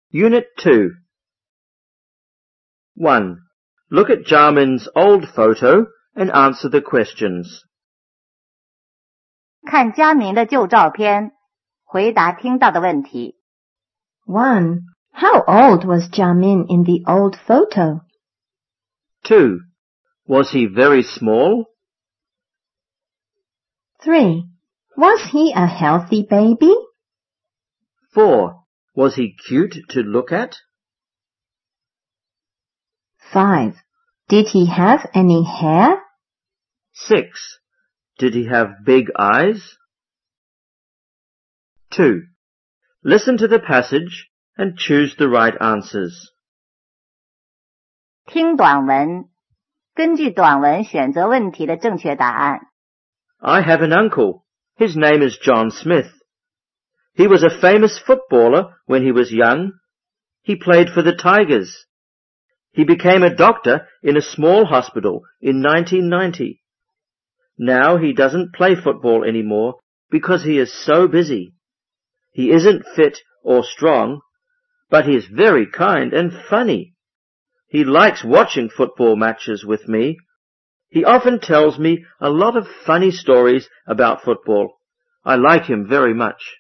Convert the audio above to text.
Unit 2. 1. Look at Jamin's old photo and answer the questions. 看佳明的旧照片，回答听到的问题。 1. How old was Jamin in the old photo? 2. Was he very small? 3. Was he a healthy baby? 4. Was he cute to look at? 5. Did he have any hair? 6. Did he have big eyes? 2. Listen to the passage and choose the right answers. 听短文，根据短文选择问题的正确答案。 I have an uncle. His name is John Smith. He was a famous footballer when he was young. He played for the Tigers. He became a doctor in a small hospital in 1990. Now he doesn't play football anymore because he is so busy. He isn't fit or strong, but he is very kind and funny. He likes watching football matches with me. He often tells me a lot of funny stories about football. I like him very much.